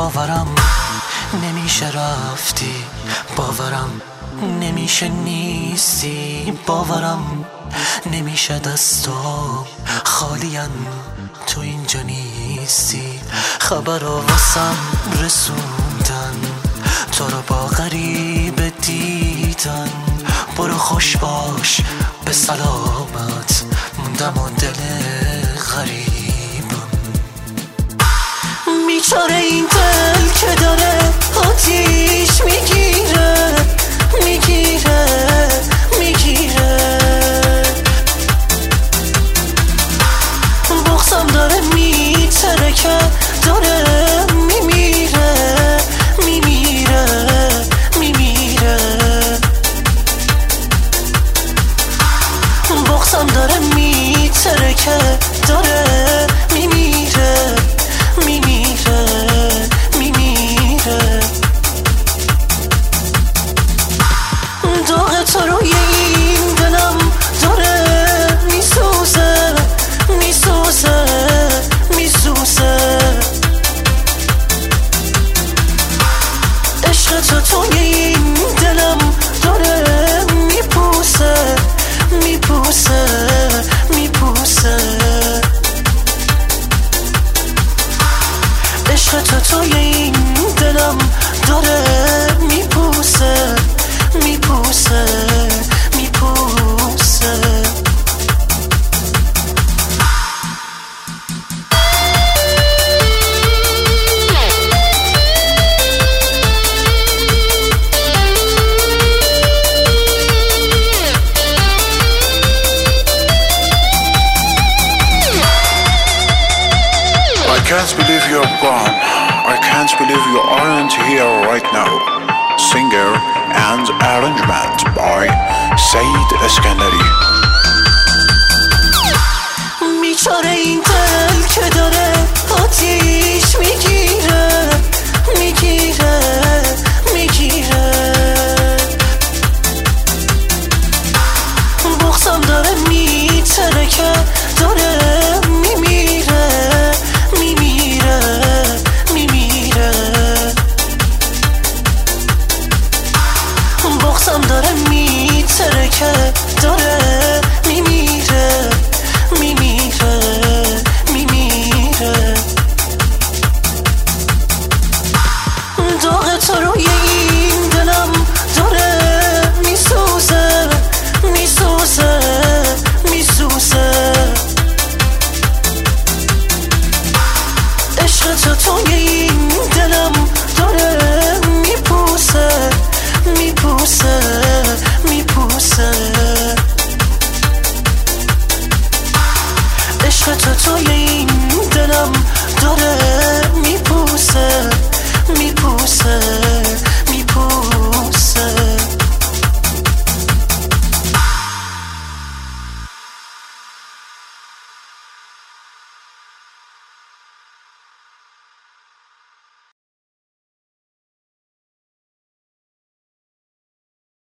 باورم نمیشه رفتی، باورم نمیشه نیستی، باورم نمیشه دستام خالین تو اینجا نیستی. خبرها واسم رسوندن تو رو با غریب دیدن، برو خوش باش به سلامت، موندم و دل غریبم. بیچاره این دل که داره آتیش میگیره میگیره میگیره، بغضم داره میترکه، داره میمیره میمیره میمیره، بغضم داره میترکه، داره میمیره میمیره میمیره. داغ تو روی این دلم داره میسوزه میسوزه میسوزه، عشق تو توی این دلم داره میپوسه میپوسه میپوسه، عشق تو توی این دلم داره میپوسه میپوسه میپوسه. I can't believe you're gone. I can't believe you aren't here right now. Singer and arrangement by Saeed Eskandari. بیچاره این دل که داره آتیش میگیره میگیره میگیره، بغضم داره میترکه، داره میمیره میمیره میمیره، بغضم داره میترکه، داره میمیره میمیره میمیره. داغ تو روی این دلم داره میسوزه میسوزه میسوزه، عشق تو توی این دلم داره میپوسه میپوسه میپوسه، عشق تو توی این دلم داره میپوسه میپوسه